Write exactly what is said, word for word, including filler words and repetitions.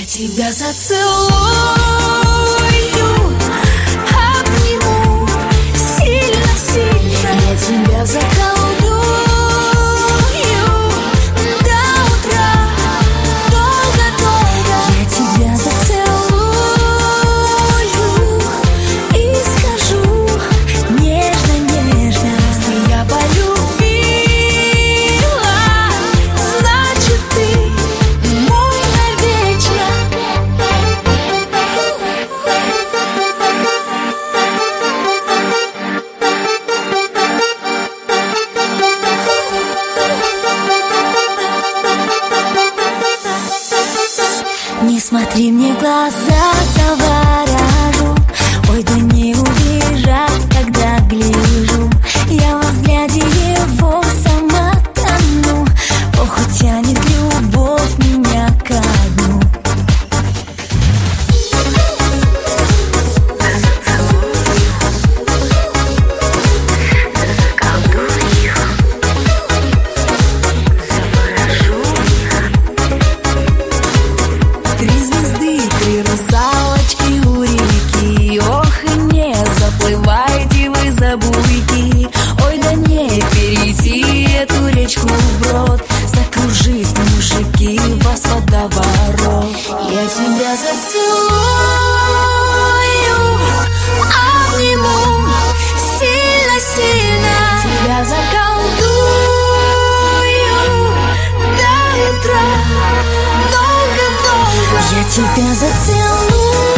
тебя зацелую, обниму сильно-сильно. Я тебя заколдую до утра, долго-долго. Я тебя зацелую и скажу нежно-нежно. Если я полюбила, значит ты мой навечно. Не смотри мне в глаза, заворожу. Ой, да не убежать, когда гляжу. Я во взгляде его сама тону. Ох, тянет любовь меня ко дну. Три звезды, три русалочки у реки. Ох, и не заплывайте вы за буйки. Ой, да не перейти эту речку вброд. Закружить мужики вас водоворот. Я тебя зацелую, обниму сильно-сильно. Тебя заколдую до утра, долго-долго. Я тебя зацелую.